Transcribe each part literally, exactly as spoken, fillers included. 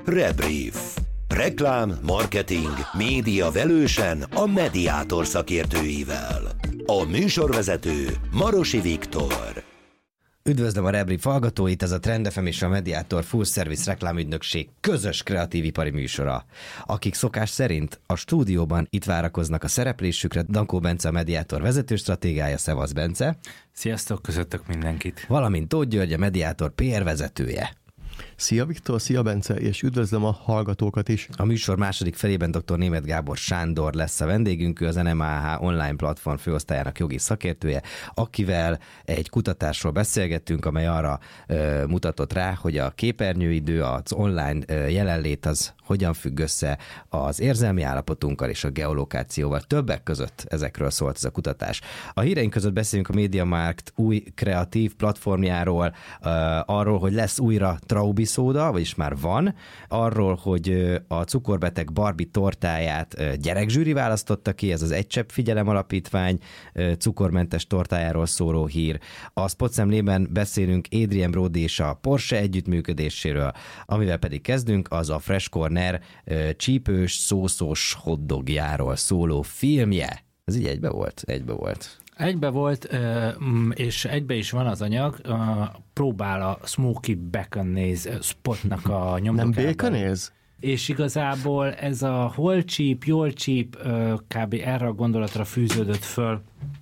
Rebrief. Reklám, marketing, média velősen a Mediátor szakértőivel. A műsorvezető Marosi Viktor. Üdvözlöm a Rebrief hallgatóit, ez a Trend ef em és a Mediátor Full Service reklámügynökség közös kreatív ipari műsora. Akik szokás szerint a stúdióban itt várakoznak a szereplésükre, Dankó Bence a Mediátor vezető stratégiája, szevasz Bence. Sziasztok, köszöntök mindenkit. Valamint Tóth György, a Mediátor pé er vezetője. Szia Viktor, szia Bence, és üdvözlöm a hallgatókat is. A műsor második felében dr. Németh Gábor Sándor lesz a vendégünk, ő az en em á há online platform főosztályának jogi szakértője, akivel egy kutatásról beszélgettünk, amely arra ö, mutatott rá, hogy a képernyőidő, az online ö, jelenlét az hogyan függ össze az érzelmi állapotunkkal és a geolokációval. Többek között ezekről szólt ez a kutatás. A híreink között beszélünk a MediaMarkt új kreatív platformjáról, ö, arról, hogy lesz újra Traubi szóda, vagyis már van, arról, hogy a cukorbeteg Barbie tortáját gyerekzsűri választotta ki, ez az Egy Csepp Figyelem Alapítvány cukormentes tortájáról szóló hír. A spotszemlében beszélünk Adrien Brody és a Porsche együttműködéséről, amivel pedig kezdünk, az a Fresh Corner csípős, szószos hotdogjáról szóló filmje. Ez így egybe volt? Egybe volt. Egybe volt, és egybe is van az anyag, próbál a Smoky Baconaise spotnak a nyomdokában. Nem baconaise? És igazából ez a hol cheap, jól cheap, kb. Erre a gondolatra fűződött föl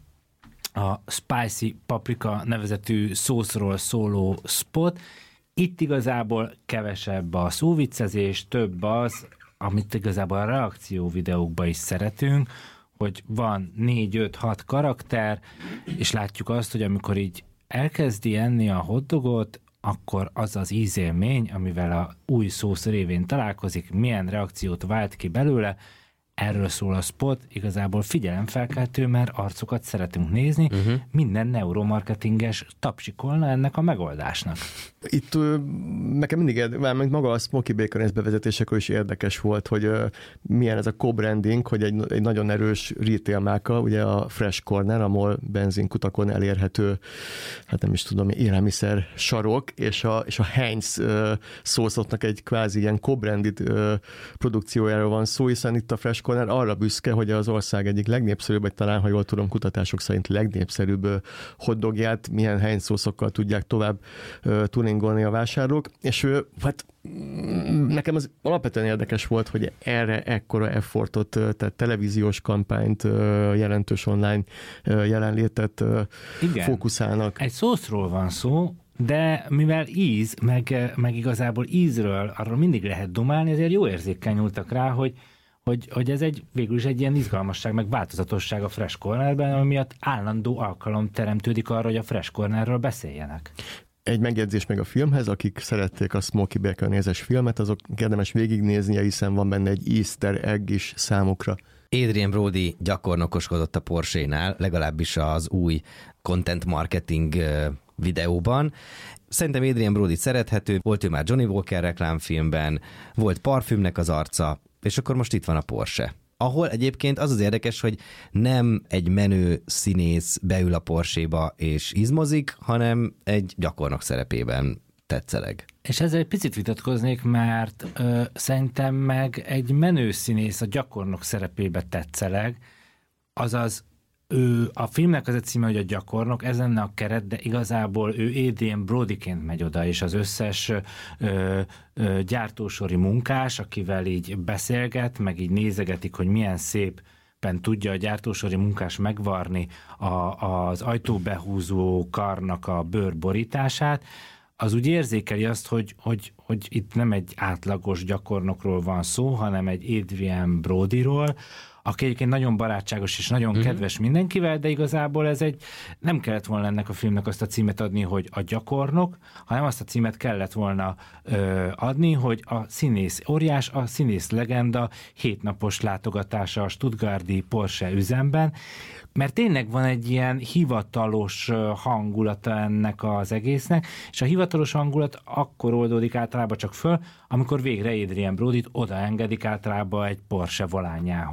a Spicy Paprika nevezetű szószról szóló spot. Itt igazából kevesebb a szóviccezés, több az, amit igazából a reakció videókban is szeretünk, hogy van négy, öt, hat karakter, és látjuk azt, hogy amikor így elkezdi enni a hotdogot, akkor az az ízélmény, amivel a új szósz révén találkozik, milyen reakciót vált ki belőle, erről szól a spot, igazából figyelemfelkeltő, mert arcokat szeretünk nézni, uh-huh. Minden neuromarketinges tapsikolna ennek a megoldásnak. Itt uh, nekem mindig, mert maga a Smoky Baconaise bevezetésekor is érdekes volt, hogy uh, milyen ez a co-branding, hogy egy, egy nagyon erős retail márka, ugye a Fresh Corner, ahol benzinkutakon elérhető, hát nem is tudom, élelmiszer sarok, és a, és a Heinz uh, szószoknak egy kvázi ilyen co-branded uh, produkciójáról van szó, hiszen itt a Fresh Corner arra büszke, hogy az ország egyik legnépszerűbb, vagy talán, ha jól tudom, kutatások szerint legnépszerűbb uh, hotdogját milyen Heinz szószokkal tudják tovább uh, tuningolni a vásárlók, és ő, hát nekem az alapvetően érdekes volt, hogy erre ekkora effortot, tehát televíziós kampányt, jelentős online jelenlétet igen, fókuszálnak. Egy szószról van szó, de mivel íz, meg, meg igazából ízről arról mindig lehet domálni, ezért jó érzékkel nyúltak rá, hogy Hogy, hogy ez egy, végül is egy ilyen izgalmasság, meg változatosság a Fresh Cornerben, ami miatt állandó alkalom teremtődik arra, hogy a Fresh Cornerről beszéljenek. Egy megjegyzés meg a filmhez, akik szerették a Smoky Baconaise-es filmet, azok érdemes végignéznie, hiszen van benne egy easter egg is számukra. Adrien Brody gyakornokoskodott a Porsche-nál, legalábbis az új content marketing videóban. Szerintem Adrien Brody szerethető, volt ő már Johnny Walker reklámfilmben, volt parfümnek az arca, és akkor most itt van a Porsche. Ahol egyébként az az érdekes, hogy nem egy menő színész beül a Porsche-ba és izmozik, hanem egy gyakornok szerepében tetszeleg. És ezzel egy picit vitatkoznék, mert ö, szerintem meg egy menő színész a gyakornok szerepébe tetszeleg, azaz ő, a filmnek az a címe, hogy a gyakornok, ez lenne a keret, de igazából ő Adrien Brodyként megy oda, és az összes ö, ö, gyártósori munkás, akivel így beszélget, meg így nézegetik, hogy milyen szépen tudja a gyártósori munkás megvarni a, az ajtóbehúzó karnak a bőrborítását, az úgy érzékeli azt, hogy, hogy, hogy itt nem egy átlagos gyakornokról van szó, hanem egy Adrien Brodyról, aki egyébként nagyon barátságos és nagyon uh-huh. kedves mindenkivel, de igazából ez egy, nem kellett volna ennek a filmnek azt a címet adni, hogy a gyakornok, hanem azt a címet kellett volna ö, adni, hogy a színész óriás, a színész legenda hétnapos látogatása a stuttgarti Porsche üzemben, mert tényleg van egy ilyen hivatalos hangulata ennek az egésznek, és a hivatalos hangulat akkor oldódik általában csak föl, amikor végre Adrien Brodyt odaengedik általában egy Porsche volánjához.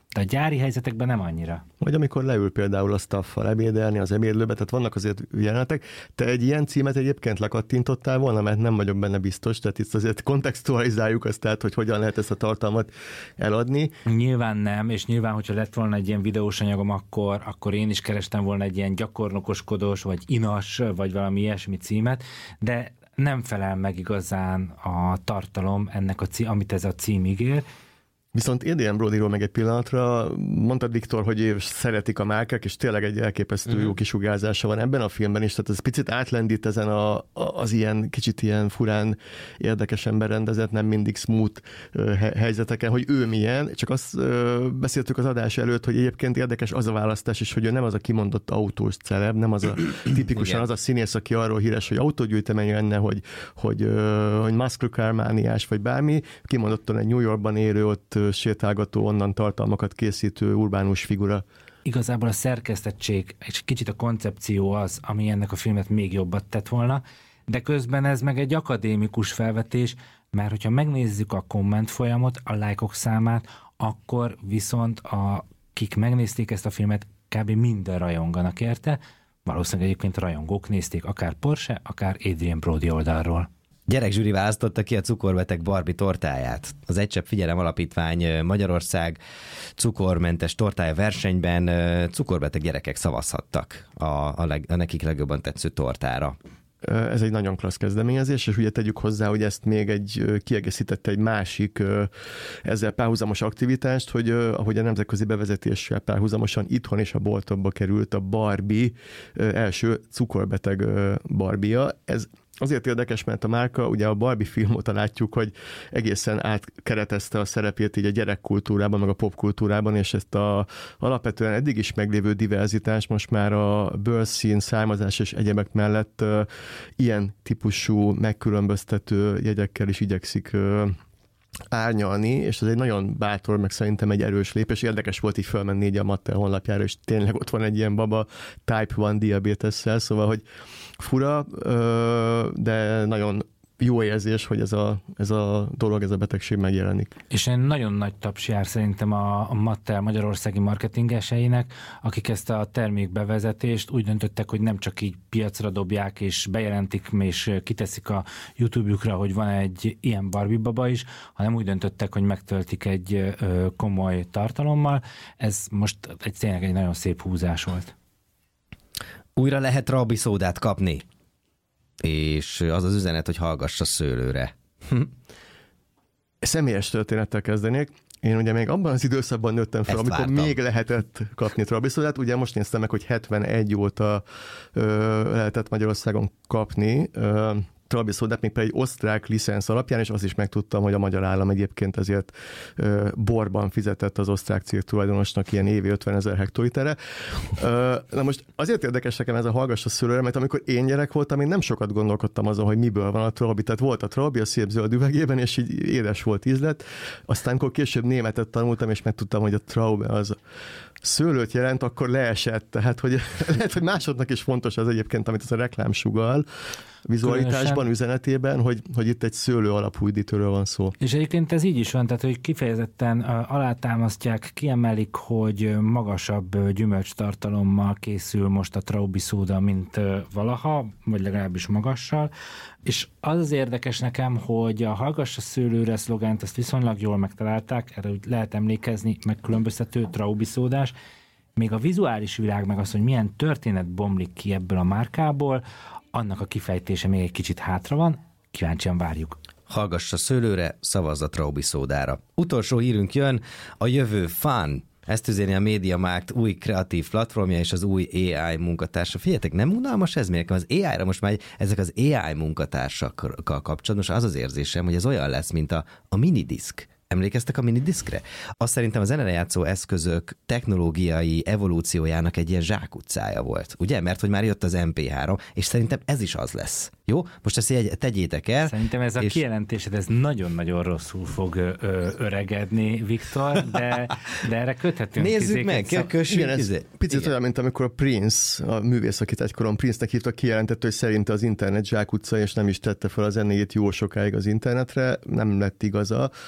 De a gyári helyzetekben nem annyira. Vagy amikor leül például a staffal ebédelni az ebédlőbe, tehát vannak azért jelenetek. Te egy ilyen címet egyébként lekattintottál volna, mert nem vagyok benne biztos, tehát itt azért kontextualizáljuk azt, tehát, hogy hogyan lehet ezt a tartalmat eladni. Nyilván nem, és nyilván, hogyha lett volna egy ilyen videós anyagom, akkor, akkor én is kerestem volna egy ilyen gyakornokoskodós, vagy inas, vagy valami ilyesmi címet, de nem felel meg igazán a tartalom ennek, a cí- amit ez a cím ígér. Viszont Adrien Brodyról meg egy pillanatra, mondtad Viktor, hogy szeretik a márkák, és tényleg egy elképesztő uh-huh. jó kisugárzása van ebben a filmben is, tehát ez picit átlendít ezen a, az ilyen, kicsit ilyen furán érdekesen berendezett, nem mindig smooth helyzeteken, hogy ő milyen, csak azt beszéltük az adás előtt, hogy egyébként érdekes az a választás is, hogy ő nem az a kimondott autós celeb, nem az a tipikusan az a színész, aki arról híres, hogy autógyűjtemény lenne, hogy, hogy, hogy muscle car mániás, vagy bármi, kimondottan egy New Yorkban érő, ott sétálgató, onnan tartalmakat készítő urbánus figura. Igazából a szerkesztettség és kicsit a koncepció az, ami ennek a filmet még jobbat tett volna, de közben ez meg egy akadémikus felvetés, mert hogyha megnézzük a komment folyamot, a lájkok számát, akkor viszont akik megnézték ezt a filmet, kb. Minden rajonganak érte, valószínűleg egyébként rajongók nézték akár Porsche, akár Adrien Brody oldalról. Gyerekzsűri választotta ki a cukorbeteg Barbie tortáját. Az Egy Csepp Figyelem Alapítvány Magyarország cukormentes tortája versenyben cukorbeteg gyerekek szavazhattak a, a, leg, a nekik legjobban tetsző tortára. Ez egy nagyon klassz kezdeményezés, és ugye tegyük hozzá, hogy ezt még egy kiegészítette egy másik ezzel párhuzamos aktivitást, hogy ahogy a nemzetközi bevezetéssel párhuzamosan itthon és a boltokba került a Barbie első cukorbeteg Barbie-ja. Ez azért érdekes, mert a márka, ugye a Barbie film óta látjuk, hogy egészen átkeretezte a szerepét így a gyerekkultúrában, meg a popkultúrában, és ezt a alapvetően eddig is meglévő diverzitás most már a bőrszín, származás és egyebek mellett uh, ilyen típusú megkülönböztető jegyekkel is igyekszik uh, árnyalni, és ez egy nagyon bátor, meg szerintem egy erős lépés. Érdekes volt így felmenni így a Mattel honlapjára, és tényleg ott van egy ilyen baba type egy diabétesszel, szóval, hogy fura, de nagyon jó érzés, hogy ez a, ez a dolog, ez a betegség megjelenik. És egy nagyon nagy taps jár szerintem a, a Mattel magyarországi marketingeseinek, akik ezt a termékbevezetést úgy döntöttek, hogy nem csak így piacra dobják, és bejelentik, és kiteszik a YouTube-jukra, hogy van egy ilyen Barbie baba is, hanem úgy döntöttek, hogy megtöltik egy ö, komoly tartalommal. Ez most egy, tényleg egy nagyon szép húzás volt. Újra lehet Traubi szódát kapni. És az az üzenet, hogy hallgass a szőlőre. Személyes történettel kezdenék. Én ugye még abban az időszakban nőttem fel, Ezt amikor vártam. még lehetett kapni Traubi szódát. Ugye most néztem meg, hogy hetvenegy óta ö, lehetett Magyarországon kapni ö, Traubi szódát, még pedig egy osztrák licensz alapján, és azt is megtudtam, hogy a magyar állam egyébként ezért ö, borban fizetett az osztrák cég tulajdonosnak ilyen évi ötvenezer hektoliterre. Ö, na most azért érdekes nekem ez a hallgass a szőlőre, mert amikor én gyerek voltam, én nem sokat gondolkodtam azon, hogy miből van a Traubi. Tehát volt a Traubi a szép zöld üvegében, és így édes volt ízlet. Aztán, amikor később németet tanultam, és megtudtam, hogy a Traubi az szőlőt jelent, akkor leesett. Tehát, hogy lehet, hogy másodnak is fontos az egyébként, amit az a reklám sugall, vizualitásban, különösen üzenetében, hogy, hogy itt egy szőlő alapú üdítőről van szó. És egyébként ez így is van, tehát hogy kifejezetten alátámasztják, kiemelik, hogy magasabb gyümölcstartalommal készül most a Traubi szóda, mint valaha, vagy legalábbis magassal. És az az érdekes nekem, hogy a hallgass a szőlőre szlogánt, ezt viszonylag jól megtalálták, erre lehet emlékezni, megkülönböztető Traubi szódás. Még a vizuális világ, meg az, hogy milyen történet bomlik ki ebből a márkából, annak a kifejtése még egy kicsit hátra van, kíváncsian várjuk. Hallgass a szőlőre, szavazz a Traubi szódára. Utolsó hírünk jön, a jövő fun. Ezt üzeni a MediaMarkt új kreatív platformja és az új á i munkatársa. Figyeljetek, nem unalmas ez? Miért az á i-ra most már ezek az á i munkatársakkal kapcsolatban, most az az érzésem, hogy ez olyan lesz, mint a, a minidisk. Emlékeztek a minidiskre? Azt szerintem a zenelejátszó eszközök technológiai evolúciójának egy ilyen zsákutcája volt, ugye? Mert hogy már jött az em pé három, és szerintem ez is az lesz. Jó? Most ezt egy, tegyétek el. Szerintem ez a és... kijelentésed, ez nagyon-nagyon rosszul fog ö, ö, öregedni, Viktor, de, de erre köthetünk. Nézzük meg, szab... kössük. Igen, ez picit olyan, mint amikor a Prince, a művész, akit egykoron Prince-nek hívtak, kijelentett, hogy szerinte az internet zsákutca, és nem is tette fel a zenéjét jó sokáig az internetre, nem lett igaza.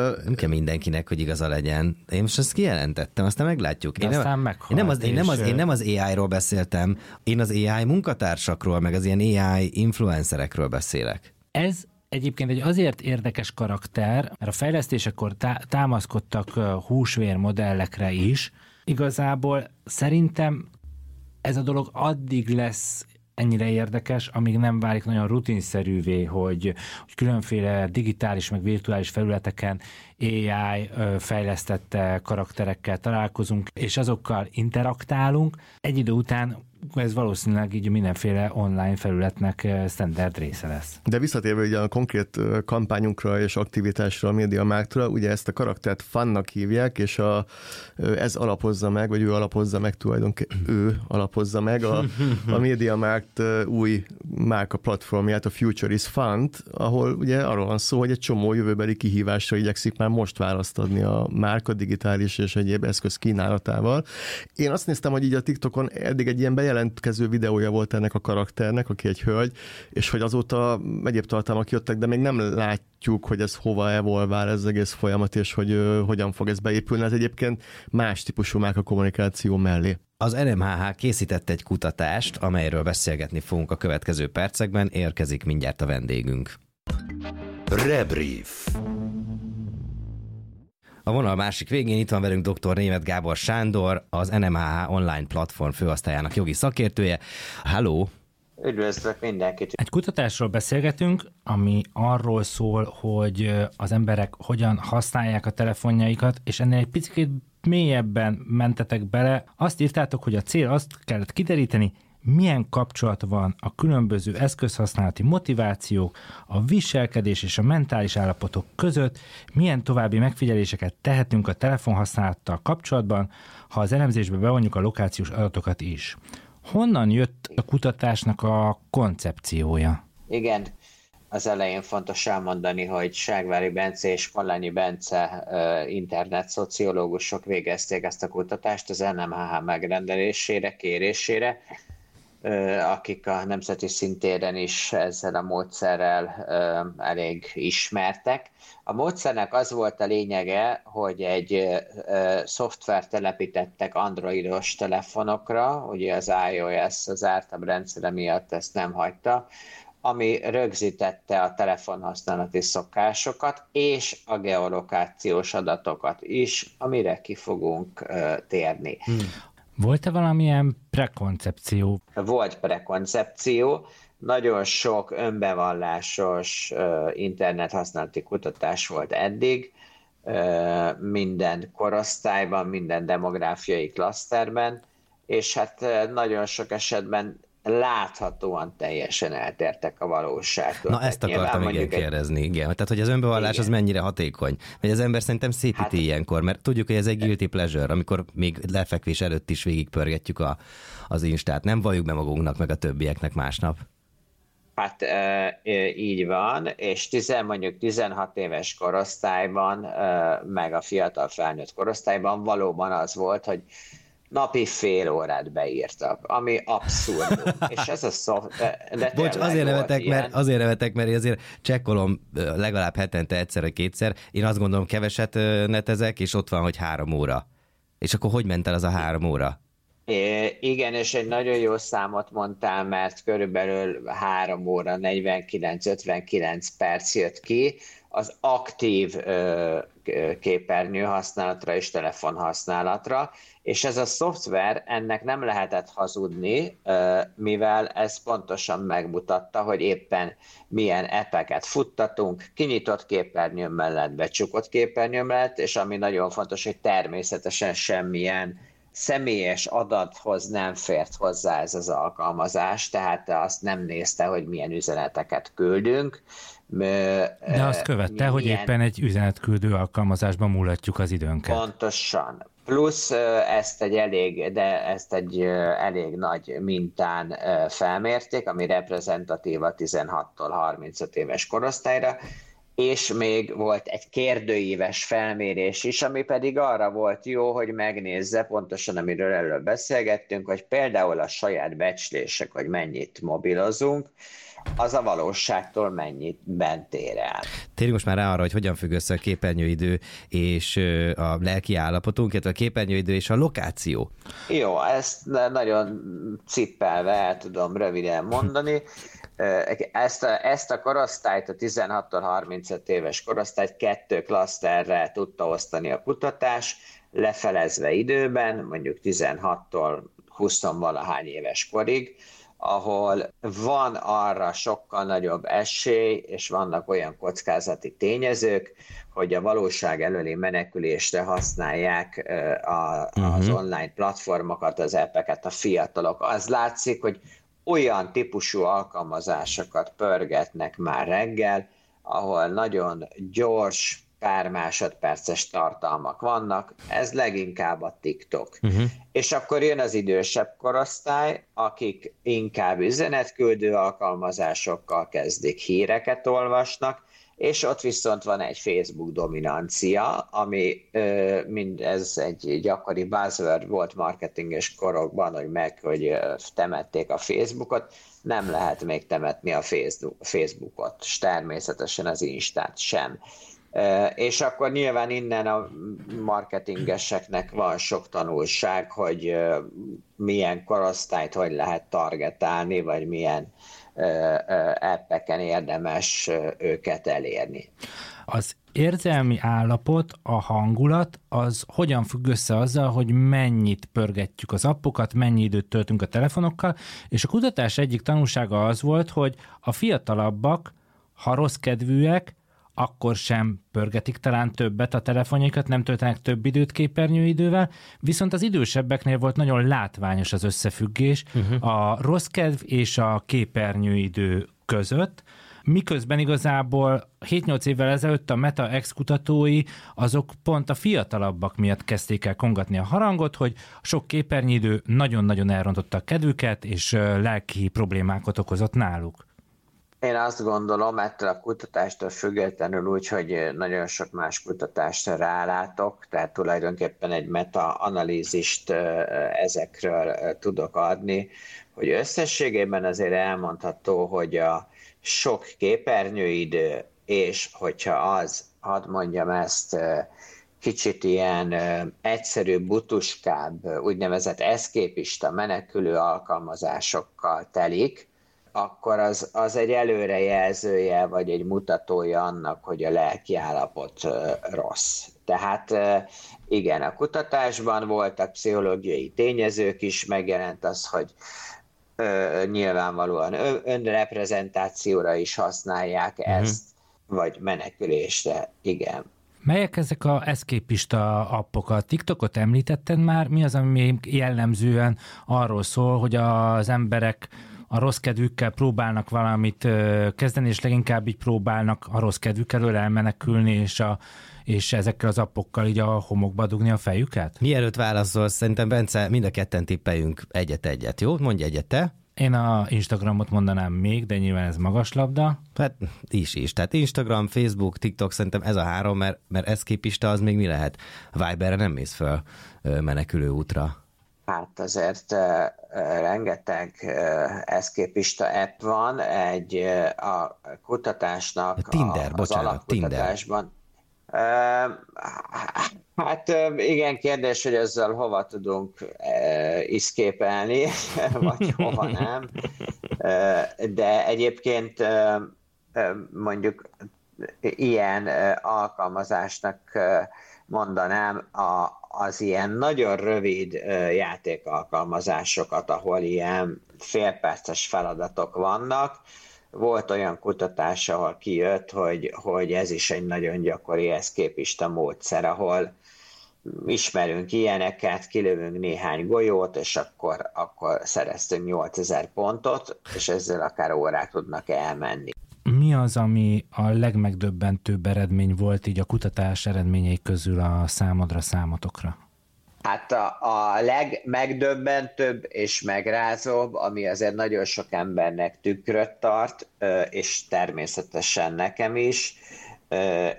Nem kell mindenkinek, hogy igaza legyen. Én most ezt kijelentettem, aztán meglátjuk. Én aztán nem, én, nem az, én, nem az, én nem az á í-ról beszéltem, én az á í munkatársakról, meg az ilyen á í influencerekről beszélek. Ez egyébként egy azért érdekes karakter, mert a fejlesztésekor tá- támaszkodtak húsvér modellekre is. Igazából szerintem ez a dolog addig lesz ennyire érdekes, amíg nem válik nagyon rutinszerűvé, hogy, hogy különféle digitális meg virtuális felületeken á í fejlesztette karakterekkel találkozunk, és azokkal interaktálunk. Egy idő után ez valószínűleg így mindenféle online felületnek standard része lesz. De visszatérve ugye a konkrét kampányunkra és aktivitásra a MediaMarktra, ugye ezt a karaktert Funnak hívják, és a, ez alapozza meg, vagy ő alapozza meg tulajdonképpen, ő alapozza meg a, a MediaMarkt új márka platformját, a Future is Fun, ahol ugye arról van szó, hogy egy csomó jövőbeli kihívásra igyekszik már most választ adni a márka digitális és egyéb eszköz kínálatával. Én azt néztem, hogy így a TikTokon eddig egy ilyen bejelentkező videója volt ennek a karakternek, aki egy hölgy, és hogy azóta egyéb tartalmak jöttek, de még nem látjuk, hogy ez hova evolvál ez az egész folyamat, és hogy uh, hogyan fog ez beépülni. Ez egyébként más típusú márka kommunikáció mellé. Az en em há há készített egy kutatást, amelyről beszélgetni fogunk a következő percekben, érkezik mindjárt a vendégünk. Rebrief. A vonal másik végén itt van velünk dr. Németh Gábor Sándor, az en em há há online platform főosztályának jogi szakértője. Halló! Üdvözlök mindenkit! Egy kutatásról beszélgetünk, ami arról szól, hogy az emberek hogyan használják a telefonjaikat, és ennél egy picit mélyebben mentetek bele. Azt írtátok, hogy a cél azt kellett kideríteni, milyen kapcsolat van a különböző eszközhasználati motivációk, a viselkedés és a mentális állapotok között, milyen további megfigyeléseket tehetünk a telefonhasználattal kapcsolatban, ha az elemzésbe bevonjuk a lokációs adatokat is. Honnan jött a kutatásnak a koncepciója? Igen, az elején fontos elmondani, hogy Ságvári Bence és Palányi Bence internet szociológusok végezték ezt a kutatást az en em há há megrendelésére, kérésére, akik a nemzeti szintéren is ezzel a módszerrel elég ismertek. A módszernek az volt a lényege, hogy egy szoftvert telepítettek androidos telefonokra, ugye az iOS az ártabb rendszere miatt ezt nem hagyta, ami rögzítette a telefonhasználati szokásokat és a geolokációs adatokat is, amire ki fogunk térni. Hmm. Volt-e valamilyen prekoncepció? Volt prekoncepció. Nagyon sok önbevallásos uh, internethasználati kutatás volt eddig, uh, minden korosztályban, minden demográfiai klaszterben, és hát uh, nagyon sok esetben láthatóan teljesen eltértek a valóságtól. Na ezt akartam igen kérdezni, egy... igen. Tehát, hogy az önbevallás igen. az mennyire hatékony. Vagy az ember szerintem szépíti hát... ilyenkor, mert tudjuk, hogy ez egy guilty pleasure, amikor még lefekvés előtt is végigpörgetjük a, az Instát. Nem valljuk be magunknak, meg a többieknek másnap. Hát e, így van, és tizen, mondjuk tizenhat éves korosztályban, e, meg a fiatal felnőtt korosztályban valóban az volt, hogy napi fél órát beírtak, ami abszurd. És ez a szoft... De Bocs, azért nevetek, mert, azért nevetek, mert én azért csekkolom legalább hetente egyszer vagy kétszer. Én azt gondolom, keveset netezek, és ott van, hogy három óra. És akkor hogy ment el az a három óra? É, igen, és egy nagyon jó számot mondtál, mert körülbelül három óra negyvenkilenc-ötvenkilenc perc jött ki az aktív ö, képernyő használatra és telefon használatra, és ez a szoftver, ennek nem lehetett hazudni, mivel ez pontosan megmutatta, hogy éppen milyen appeket futtatunk, kinyitott képernyő mellett, becsukott képernyő mellett, és ami nagyon fontos, hogy természetesen semmilyen személyes adathoz nem fért hozzá ez az alkalmazás, tehát azt nem nézte, hogy milyen üzeneteket küldünk. De azt követte, milyen... hogy éppen egy üzenetküldő alkalmazásban múlatjuk az időnket. Pontosan. Plusz ezt egy elég, de ezt egy elég nagy mintán felmérték, ami reprezentatív a tizenhattól harmincöt éves korosztályra, és még volt egy kérdőíves felmérés is, ami pedig arra volt jó, hogy megnézze pontosan, amiről előbb beszélgettünk, hogy például a saját becslések, hogy mennyit mobilozunk, az a valóságtól mennyit bent ér el. Térjünk most már rá arra, hogy hogyan függ össze a képernyőidő és a lelki állapotunk, illetve a képernyőidő és a lokáció. Jó, ezt nagyon cippelve el tudom röviden mondani. Ezt a, ezt a korosztályt, a tizenhattól harmincöt éves korosztályt kettő klaszterre tudta osztani a kutatás, lefelezve időben, mondjuk tizenhattól húsz-valahány éves korig, ahol van arra sokkal nagyobb esély, és vannak olyan kockázati tényezők, hogy a valóság előli menekülésre használják a, az uh-huh. online platformokat, az appeket a fiatalok. Az látszik, hogy olyan típusú alkalmazásokat pörgetnek már reggel, ahol nagyon gyors, pár másodperces tartalmak vannak, ez leginkább a TikTok. Uh-huh. És akkor jön az idősebb korosztály, akik inkább üzenetküldő alkalmazásokkal kezdik, híreket olvasnak, és ott viszont van egy Facebook dominancia, ami mind ez egy gyakori buzzword volt marketinges korokban, hogy meg, hogy temették a Facebookot, nem lehet még temetni a Facebookot, és természetesen az Instát sem. És akkor nyilván innen a marketingeseknek van sok tanulság, hogy milyen korosztályt hogy lehet targetálni, vagy milyen appeken érdemes őket elérni. Az érzelmi állapot, a hangulat, az hogyan függ össze azzal, hogy mennyit pörgetjük az appokat, mennyi időt töltünk a telefonokkal, és a kutatás egyik tanulsága az volt, hogy a fiatalabbak, ha rossz kedvűek, akkor sem pörgetik talán többet a telefonjaikat, nem töltenek több időt képernyőidővel, viszont az idősebbeknél volt nagyon látványos az összefüggés uh-huh. a rossz kedv és a képernyőidő között, miközben igazából hét-nyolc évvel ezelőtt a Meta X kutatói azok pont a fiatalabbak miatt kezdték el kongatni a harangot, hogy sok képernyőidő nagyon-nagyon elrontotta a kedvüket, és lelki problémákat okozott náluk. Én azt gondolom, ettől a kutatástól függetlenül úgy, hogy nagyon sok más kutatást rálátok, tehát tulajdonképpen egy meta-analízist ezekről tudok adni, hogy összességében azért elmondható, hogy a sok képernyőidő, és hogyha az, hadd mondjam ezt, kicsit ilyen egyszerű, butuskább, úgynevezett eszképista, menekülő alkalmazásokkal telik, akkor az, az egy előrejelzője, vagy egy mutatója annak, hogy a lelki állapot rossz. Tehát igen, a kutatásban voltak pszichológiai tényezők is, megjelent az, hogy ö, nyilvánvalóan önreprezentációra is használják mm-hmm. ezt, vagy menekülésre, igen. Melyek ezek a eszképista appok? A TikTokot említetted már, mi az, ami jellemzően arról szól, hogy az emberek a rossz kedvükkel próbálnak valamit kezdeni, és leginkább így próbálnak a rossz kedvük elől elmenekülni, és, a, és ezekkel az appokkal így a homokba dugni a fejüket? Mielőtt válaszolsz, szerintem Bence, mind a ketten tippeljünk egyet-egyet, jó? Mondj egyet te. Én a Instagramot mondanám még, de nyilván ez magas labda. Hát is is. Tehát Instagram, Facebook, TikTok, szerintem ez a három, mert, mert eszképista az még mi lehet? Viberre nem mész föl menekülő útra. Hát azért uh, rengeteg uh, eszképista app van, egy uh, a kutatásnak a Tinder, a, az bocsánat, alapkutatásban. Uh, hát uh, igen, kérdés, hogy ezzel hova tudunk uh, iszképelni, vagy hova nem. Uh, de egyébként uh, uh, mondjuk ilyen uh, alkalmazásnak uh, mondanám a, az ilyen nagyon rövid uh, játékalkalmazásokat, ahol ilyen félperces feladatok vannak. Volt olyan kutatás, ahol kijött, hogy, hogy ez is egy nagyon gyakori eszképista módszer, ahol ismerünk ilyeneket, kilövünk néhány golyót, és akkor, akkor szereztünk nyolcezer pontot, és ezzel akár órák tudnak elmenni. Mi az, ami a legmegdöbbentőbb eredmény volt így a kutatás eredményei közül a számodra, számotokra? Hát a, a legmegdöbbentőbb és megrázóbb, ami azért nagyon sok embernek tükröt tart, és természetesen nekem is,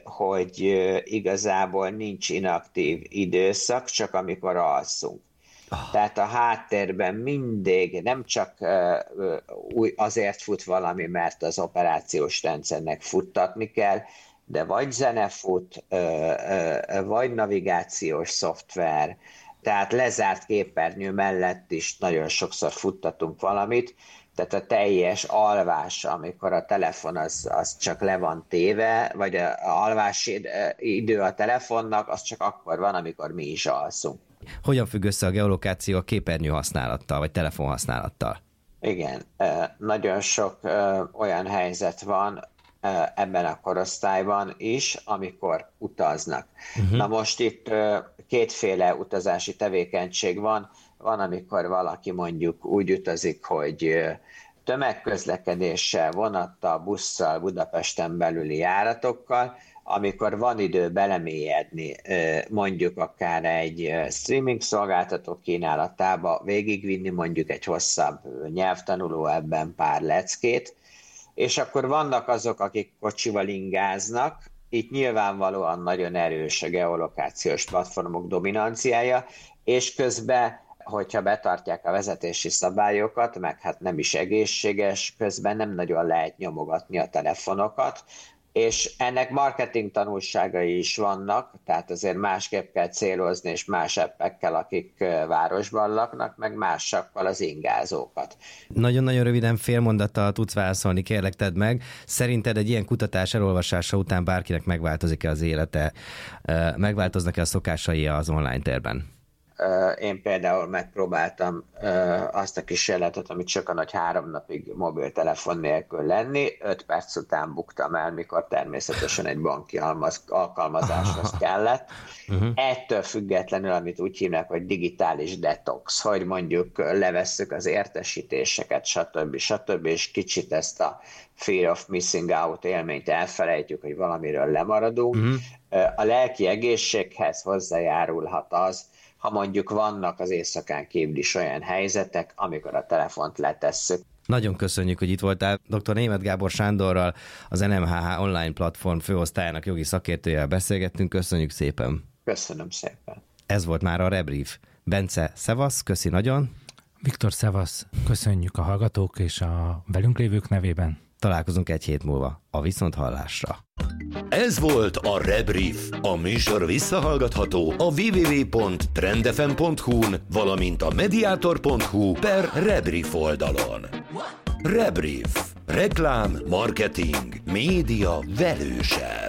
hogy igazából nincs inaktív időszak, csak amikor alszunk. Oh. Tehát a háttérben mindig nem csak uh, azért fut valami, mert az operációs rendszernek futtatni kell, de vagy zene fut, uh, uh, vagy navigációs szoftver, tehát lezárt képernyő mellett is nagyon sokszor futtatunk valamit, tehát a teljes alvás, amikor a telefon az, az csak le van téve, vagy a alvási idő a telefonnak, az csak akkor van, amikor mi is alszunk. Hogyan függ össze a geolokáció a képernyő használattal, vagy telefon használattal? Igen, nagyon sok olyan helyzet van ebben a korosztályban is, amikor utaznak. Uh-huh. Na most itt kétféle utazási tevékenység van. Van, amikor valaki mondjuk úgy utazik, hogy tömegközlekedéssel, vonattal, busszal, Budapesten belüli járatokkal, amikor van idő belemélyedni, mondjuk akár egy streaming szolgáltató kínálatába, végigvinni mondjuk egy hosszabb nyelvtanuló ebben pár leckét, és akkor vannak azok, akik kocsival ingáznak, itt nyilvánvalóan nagyon erős a geolokációs platformok dominanciája, és közben, hogyha betartják a vezetési szabályokat, meg hát nem is egészséges, közben nem nagyon lehet nyomogatni a telefonokat, és ennek marketing tanulságai is vannak, tehát azért másképp kell célozni, és más appekkel, akik városban laknak, meg másakkal az ingázókat. Nagyon-nagyon röviden fél mondattal tudsz válaszolni, kérlek tedd meg. Szerinted egy ilyen kutatás elolvasása után bárkinek megváltozik-e az élete? Megváltoznak-e a szokásai az online térben? Én például megpróbáltam azt a kísérletet, amit sokan, hogy három napig mobiltelefon nélkül lenni, öt perc után buktam el, mikor természetesen egy banki alkalmazáshoz kellett. Uh-huh. Ettől függetlenül, amit úgy hívnak, hogy digitális detox, hogy mondjuk levesszük az értesítéseket, stb. stb. És kicsit ezt a fear of missing out élményt elfelejtjük, hogy valamiről lemaradunk. Uh-huh. A lelki egészséghez hozzájárulhat az, ha mondjuk vannak az éjszakán kívül is olyan helyzetek, amikor a telefont letesszük. Nagyon köszönjük, hogy itt voltál. doktor Németh Gábor Sándorral, az en em há há online platform főosztályának jogi szakértőjével beszélgettünk. Köszönjük szépen. Köszönöm szépen. Ez volt már a Rebrief. Bence, szevasz, köszi nagyon. Viktor, szevasz, köszönjük a hallgatók és a velünk lévők nevében. Találkozunk egy hét múlva. A viszonthallásra. Ez volt a Rebrief. A műsor visszahallgatható a double-u double-u double-u pont trendfm pont hu-n, valamint a mediator pont hu per Rebrief oldalon. Rebrief. Reklám, marketing, média velősel.